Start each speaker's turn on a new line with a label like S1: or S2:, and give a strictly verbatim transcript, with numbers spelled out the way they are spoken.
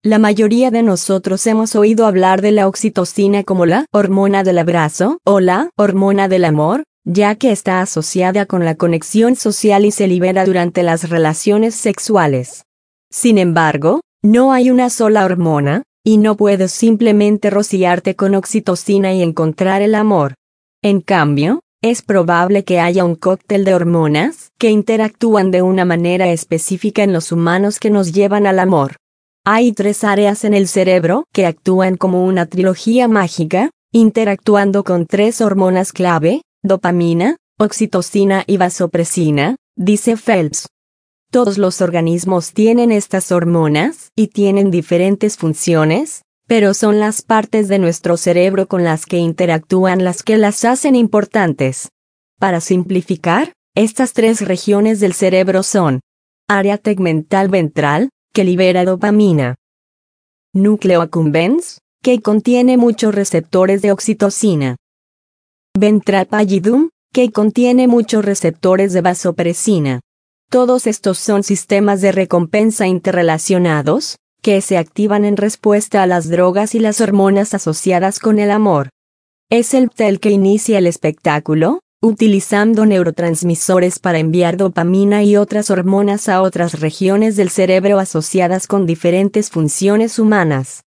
S1: La mayoría de nosotros hemos oído hablar de la oxitocina como la hormona del abrazo o la hormona del amor, ya que está asociada con la conexión social y se libera durante las relaciones sexuales. Sin embargo, no hay una sola hormona, y no puedes simplemente rociarte con oxitocina y encontrar el amor. En cambio, es probable que haya un cóctel de hormonas que interactúan de una manera específica en los humanos que nos llevan al amor. Hay tres áreas en el cerebro que actúan como una trilogía mágica, interactuando con tres hormonas clave: dopamina, oxitocina y vasopresina, dice Phelps. Todos los organismos tienen estas hormonas y tienen diferentes funciones, pero son las partes de nuestro cerebro con las que interactúan las que las hacen importantes. Para simplificar, estas tres regiones del cerebro son: área tegmental ventral, que libera dopamina; núcleo accumbens, que contiene muchos receptores de oxitocina; ventral pallidum, que contiene muchos receptores de vasopresina. Todos estos son sistemas de recompensa interrelacionados, que se activan en respuesta a las drogas y las hormonas asociadas con el amor. Es el T E L que inicia el espectáculo, utilizando neurotransmisores para enviar dopamina y otras hormonas a otras regiones del cerebro asociadas con diferentes funciones humanas.